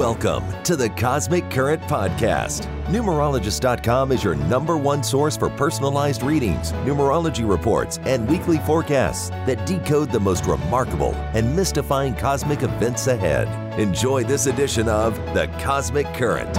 Welcome to the Cosmic Current Podcast. Numerologist.com is your #1 source for personalized readings, numerology reports, and weekly forecasts that decode the most remarkable and mystifying cosmic events ahead. Enjoy this edition of the Cosmic Current.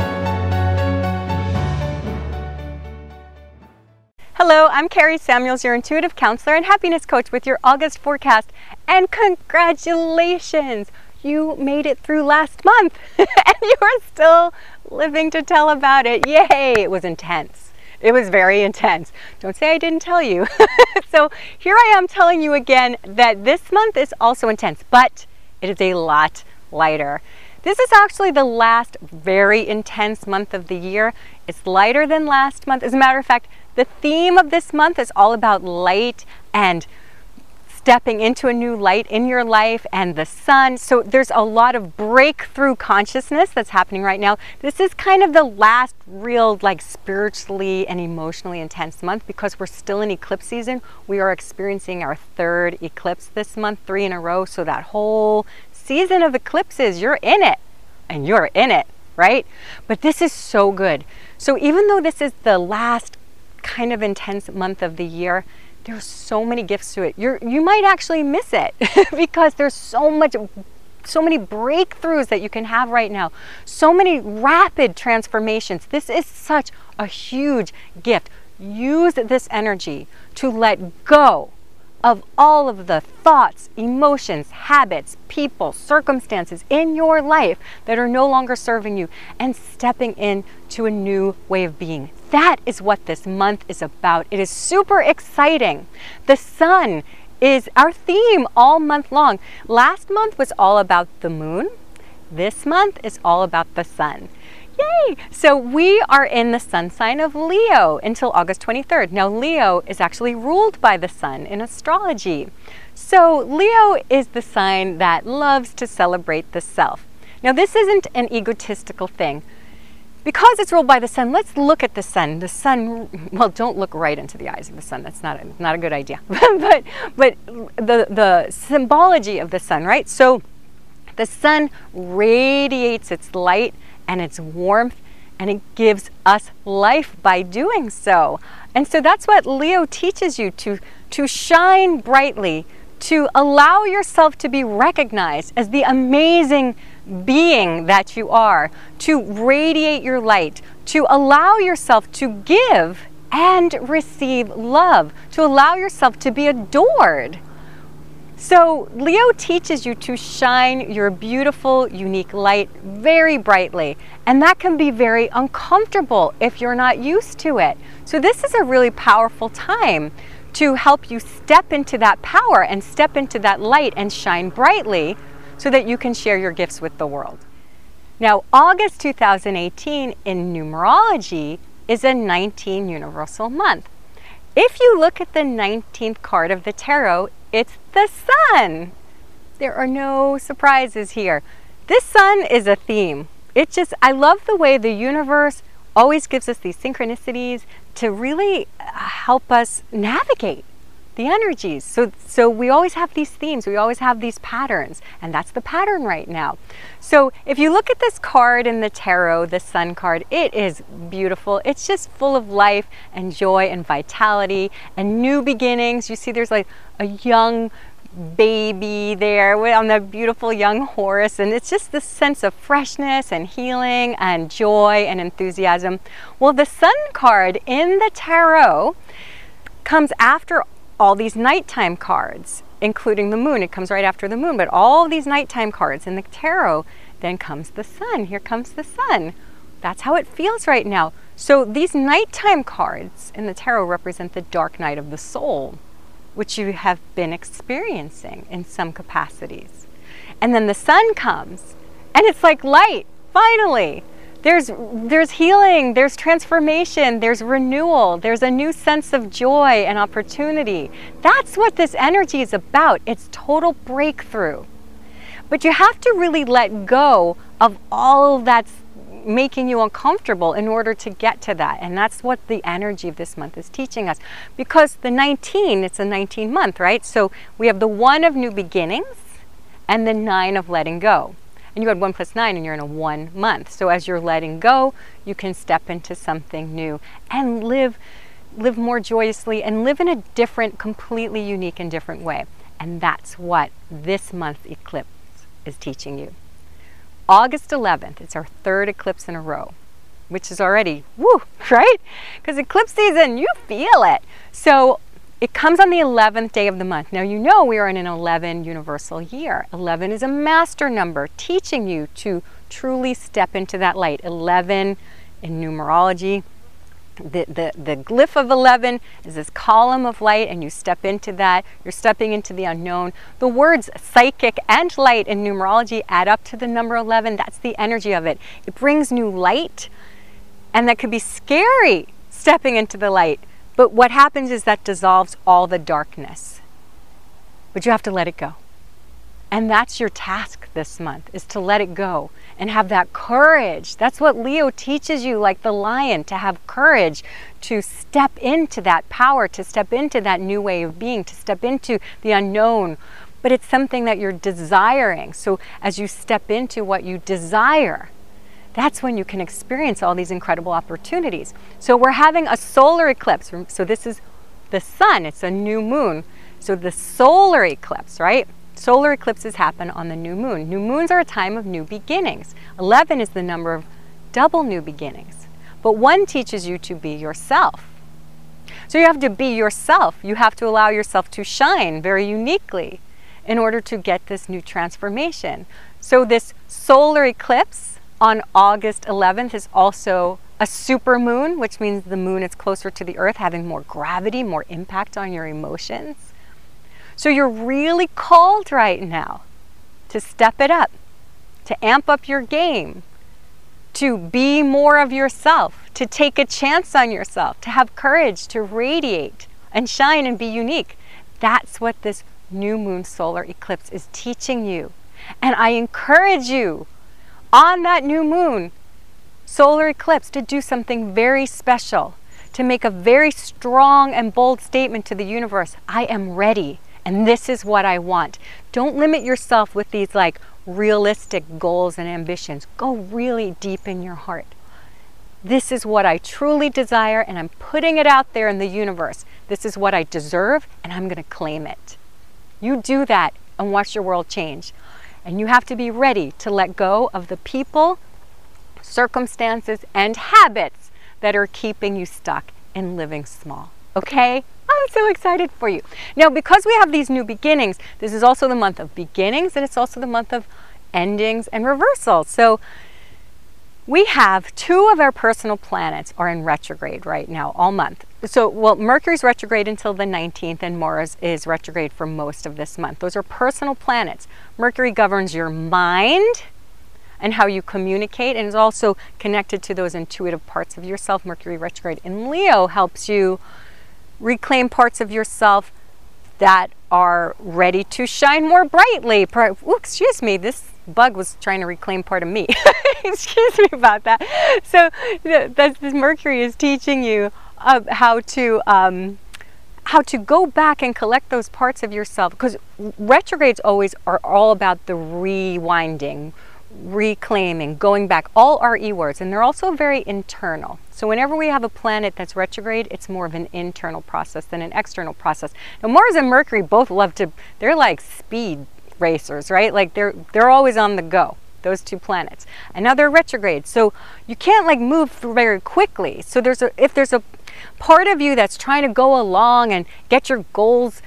Hello, I'm Carrie Samuels, your intuitive counselor and happiness coach with your August forecast. And congratulations! You made it through last month and you are still living to tell about it. Yay! It was intense. It was very intense. Don't say I didn't tell you. So here I am telling you again that this month is also intense, but it is a lot lighter. This is actually the last very intense month of the year. It's lighter than last month. As a matter of fact, the theme of this month is all about light and stepping into a new light in your life and the sun. So there's a lot of breakthrough consciousness that's happening right now. This is kind of the last real spiritually and emotionally intense month because we're still in eclipse season. We are experiencing our 3rd eclipse this month, 3 in a row. So that whole season of eclipses, you're in it and you're in it, right? But this is so good. So even though this is the last kind of intense month of the year, there's so many gifts to it. You might actually miss it because there's so many breakthroughs that you can have right now. So many rapid transformations. This is such a huge gift. Use this energy to let go of all of the thoughts, emotions, habits, people, circumstances in your life that are no longer serving you and stepping into a new way of being. That is what this month is about. It is super exciting. The sun is our theme all month long. Last month was all about the moon. This month is all about the sun. Yay! So we are in the sun sign of Leo until August 23rd. Now Leo is actually ruled by the sun in astrology. So Leo is the sign that loves to celebrate the self. Now this isn't an egotistical thing. Because it's ruled by the sun, let's look at the sun. The sun, well, don't look right into the eyes of the sun. That's not a good idea. but the symbology of the sun, right? So the sun radiates its light and its warmth, and it gives us life by doing so. And so that's what Leo teaches you, to shine brightly, to allow yourself to be recognized as the amazing being that you are, to radiate your light, to allow yourself to give and receive love, to allow yourself to be adored. So Leo teaches you to shine your beautiful, unique light very brightly, and that can be very uncomfortable if you're not used to it. So this is a really powerful time to help you step into that power and step into that light and shine brightly so that you can share your gifts with the world. Now, August 2018 in numerology is a 19 universal month. If you look at the 19th card of the tarot, it's the sun. There are no surprises here. This sun is a theme. I love the way the universe always gives us these synchronicities to really help us navigate the energies. So we always have these themes, we always have these patterns, and that's the pattern right now. So if you look at this card in the tarot, the sun card, it is beautiful. It's just full of life and joy and vitality and new beginnings. You see there's like a young baby there on the beautiful young horse, and it's just this sense of freshness and healing and joy and enthusiasm. Well, the sun card in the tarot comes after all these nighttime cards, including the moon. It comes right after the moon, but all these nighttime cards in the tarot, then comes the sun. Here comes the sun. That's how it feels right now. So these nighttime cards in the tarot represent the dark night of the soul, which you have been experiencing in some capacities. And then the sun comes, and it's like light, finally. There's healing, there's transformation, there's renewal, there's a new sense of joy and opportunity. That's what this energy is about. It's total breakthrough. But you have to really let go of all that's making you uncomfortable in order to get to that. And that's what the energy of this month is teaching us. Because the 19, it's a 19 month, right? So we have the 1 of new beginnings and the 9 of letting go. And you had 1 + 9 and you're in a 1 month. So as you're letting go, you can step into something new and live more joyously and live in a different, completely unique and different way. And that's what this month's eclipse is teaching you. August 11th, it's our 3rd eclipse in a row, which is already, woo, right? Because eclipse season, you feel it. So it comes on the 11th day of the month. Now you know we are in an 11 universal year. 11 is a master number, teaching you to truly step into that light. 11 in numerology, the glyph of 11 is this column of light, and you step into that. You're stepping into the unknown. The words psychic and light in numerology add up to the number 11. That's the energy of it. It brings new light, and that could be scary, stepping into the light. But what happens is that dissolves all the darkness. But you have to let it go. And that's your task this month, is to let it go and have that courage. That's what Leo teaches you, like the lion, to have courage, to step into that power, to step into that new way of being, to step into the unknown. But it's something that you're desiring. So as you step into what you desire, that's when you can experience all these incredible opportunities. So we're having a solar eclipse. So this is the sun, it's a new moon. So the solar eclipse, right? Solar eclipses happen on the new moon. New moons are a time of new beginnings. 11 is the number of double new beginnings. But 1 teaches you to be yourself. So you have to be yourself. You have to allow yourself to shine very uniquely in order to get this new transformation. So this solar eclipse on August 11th is also a super moon, which means the moon is closer to the earth, having more gravity, more impact on your emotions. So you're really called right now to step it up, to amp up your game, to be more of yourself, to take a chance on yourself, to have courage, to radiate and shine and be unique. That's what this new moon solar eclipse is teaching you. And I encourage you on that new moon solar eclipse to do something very special, to make a very strong and bold statement to the universe. I am ready. And this is what I want. Don't limit yourself with these like realistic goals and ambitions. Go really deep in your heart. This is what I truly desire, and I'm putting it out there in the universe. This is what I deserve, and I'm going to claim it. You do that and watch your world change. And you have to be ready to let go of the people, circumstances, and habits that are keeping you stuck in living small. Okay? I'm so excited for you. Now, because we have these new beginnings, this is also the month of beginnings, and it's also the month of endings and reversals. So we have 2 of our personal planets are in retrograde right now, all month. So, well, Mercury's retrograde until the 19th, and Mars is retrograde for most of this month. Those are personal planets. Mercury governs your mind and how you communicate, and is also connected to those intuitive parts of yourself. Mercury retrograde in Leo helps you reclaim parts of yourself that are ready to shine more brightly. Ooh, excuse me, this bug was trying to reclaim part of me. Excuse me about that. So this Mercury is teaching you how to go back and collect those parts of yourself, because retrogrades always are all about the rewinding, reclaiming, going back, all RE words, and they're also very internal. So whenever we have a planet that's retrograde, it's more of an internal process than an external process. Now Mars and Mercury both love to, they're like speed racers, right? Like they're always on the go, those 2 planets. And now they're retrograde, so you can't like move very quickly. So if there's a part of you that's trying to go along and get your goals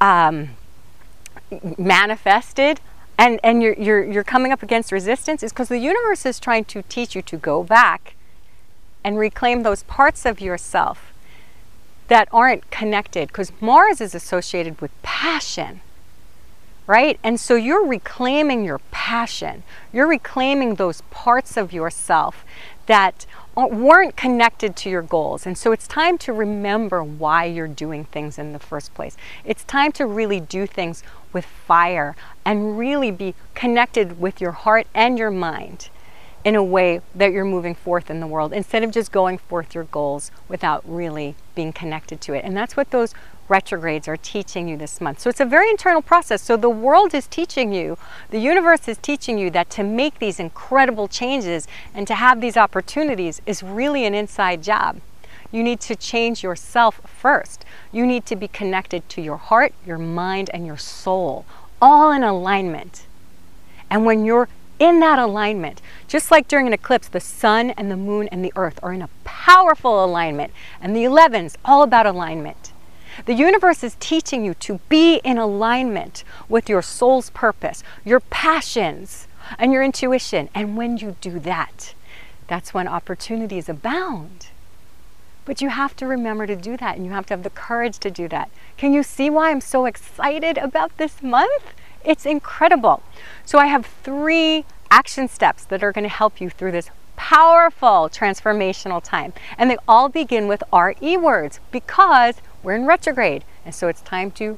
manifested, and you're coming up against resistance, is because the universe is trying to teach you to go back and reclaim those parts of yourself that aren't connected, because Mars is associated with passion, right? And so you're reclaiming your passion. You're reclaiming those parts of yourself that weren't connected to your goals. And so it's time to remember why you're doing things in the first place. It's time to really do things with fire and really be connected with your heart and your mind in a way that you're moving forth in the world, instead of just going forth your goals without really being connected to it. And that's what those retrogrades are teaching you this month. So it's a very internal process. So the world is teaching you, the universe is teaching you that to make these incredible changes and to have these opportunities is really an inside job. You need to change yourself first. You need to be connected to your heart, your mind, and your soul, all in alignment. And when you're in that alignment, just like during an eclipse, the sun and the moon and the earth are in a powerful alignment, and the 11's all about alignment. The universe is teaching you to be in alignment with your soul's purpose, your passions, and your intuition. And when you do that, that's when opportunities abound. But you have to remember to do that, and you have to have the courage to do that. Can you see why I'm so excited about this month? It's incredible. So I have 3 action steps that are going to help you through this powerful transformational time. And they all begin with RE words because we're in retrograde. And so it's time to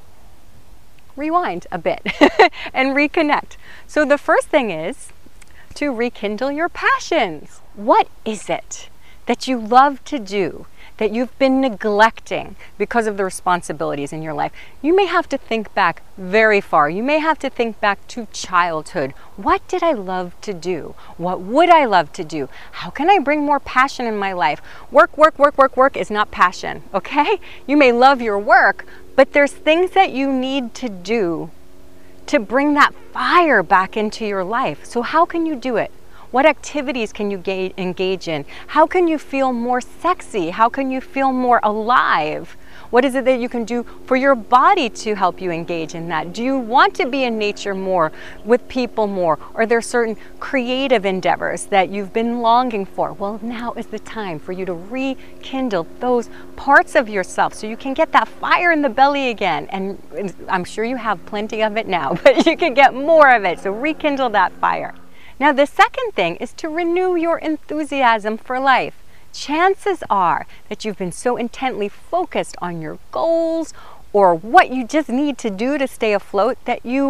rewind a bit and reconnect. So the first thing is to rekindle your passions. What is it that you love to do that you've been neglecting because of the responsibilities in your life? You may have to think back very far. You may have to think back to childhood. What did I love to do? What would I love to do? How can I bring more passion in my life? Work is not passion, okay? You may love your work, but there's things that you need to do to bring that fire back into your life. So how can you do it? What activities can you engage in? How can you feel more sexy? How can you feel more alive? What is it that you can do for your body to help you engage in that? Do you want to be in nature more, with people more? Are there certain creative endeavors that you've been longing for? Well, now is the time for you to rekindle those parts of yourself so you can get that fire in the belly again. And I'm sure you have plenty of it now, but you can get more of it. So rekindle that fire. Now, the second thing is to renew your enthusiasm for life. Chances are that you've been so intently focused on your goals or what you just need to do to stay afloat that you're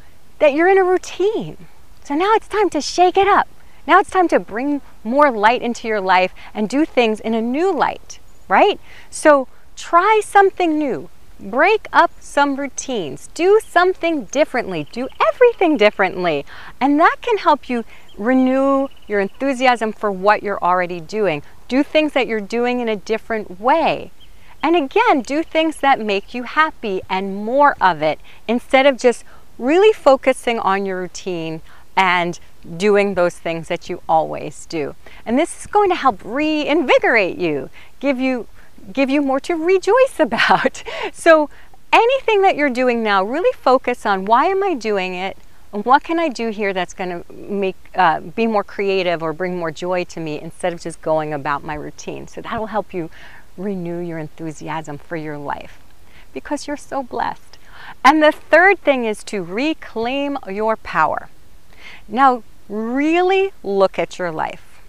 in a routine. So now it's time to shake it up. Now it's time to bring more light into your life and do things in a new light, right? So try something new. Break up some routines, do something differently, do everything differently. And that can help you renew your enthusiasm for what you're already doing. Do things that you're doing in a different way. And again, do things that make you happy and more of it instead of just really focusing on your routine and doing those things that you always do. And this is going to help reinvigorate you, give you more to rejoice about. So anything that you're doing now, really focus on why am I doing it? And what can I do here that's going to make be more creative or bring more joy to me instead of just going about my routine. So that will help you renew your enthusiasm for your life because you're so blessed. And the third thing is to reclaim your power. Now, really look at your life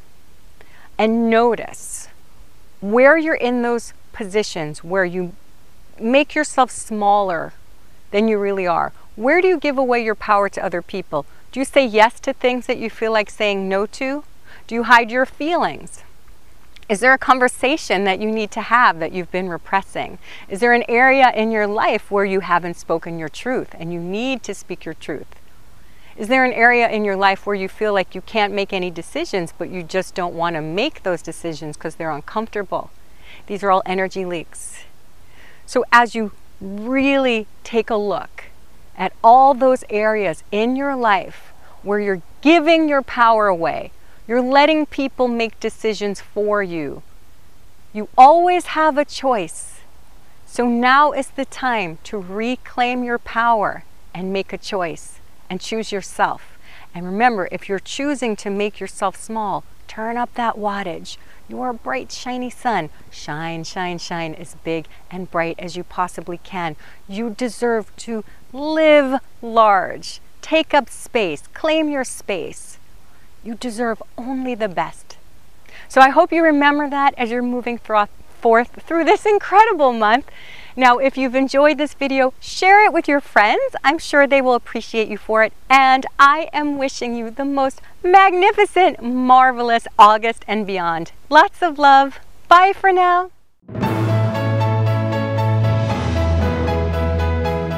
and notice where you're in those positions where you make yourself smaller than you really are. Where do you give away your power to other people? Do you say yes to things that you feel like saying no to? Do you hide your feelings? Is there a conversation that you need to have that you've been repressing? Is there an area in your life where you haven't spoken your truth and you need to speak your truth? Is there an area in your life where you feel like you can't make any decisions, but you just don't want to make those decisions because they're uncomfortable? These are all energy leaks. So as you really take a look at all those areas in your life where you're giving your power away, you're letting people make decisions for you, you always have a choice. So now is the time to reclaim your power and make a choice. And choose yourself. And remember, if you're choosing to make yourself small, turn up that wattage. You're a bright, shiny sun. Shine, shine, shine as big and bright as you possibly can. You deserve to live large. Take up space. Claim your space. You deserve only the best. So I hope you remember that as you're moving forth through this incredible month. Now, if you've enjoyed this video, share it with your friends. I'm sure they will appreciate you for it. And I am wishing you the most magnificent, marvelous August and beyond. Lots of love. Bye for now.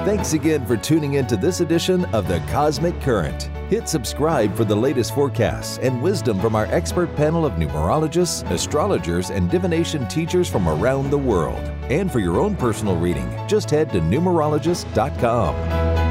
Thanks again for tuning in to this edition of The Cosmic Current. Hit subscribe for the latest forecasts and wisdom from our expert panel of numerologists, astrologers, and divination teachers from around the world. And for your own personal reading, just head to numerologist.com.